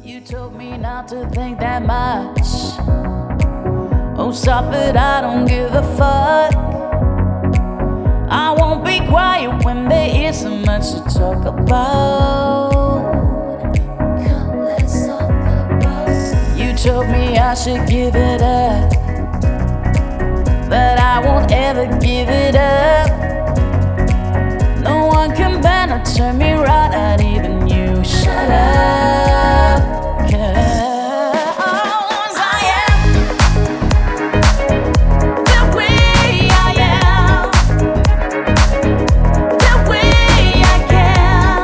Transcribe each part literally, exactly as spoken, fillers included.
You told me not to think that much. Oh, stop it, I don't give a fuck. I won't be quiet when there is so much to talk about. Come, let's talk about. You told me I should give it up, but I won't ever give it up. No one can bend or turn me right, not even you. Shut up, 'cause I am the way I am, the way I can.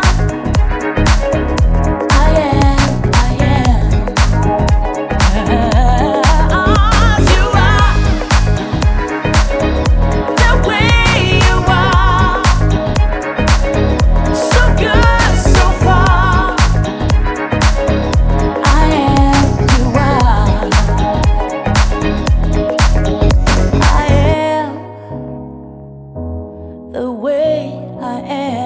I am, I am, 'cause you are the way you are. So good so far. I am, you are. I am the way I am.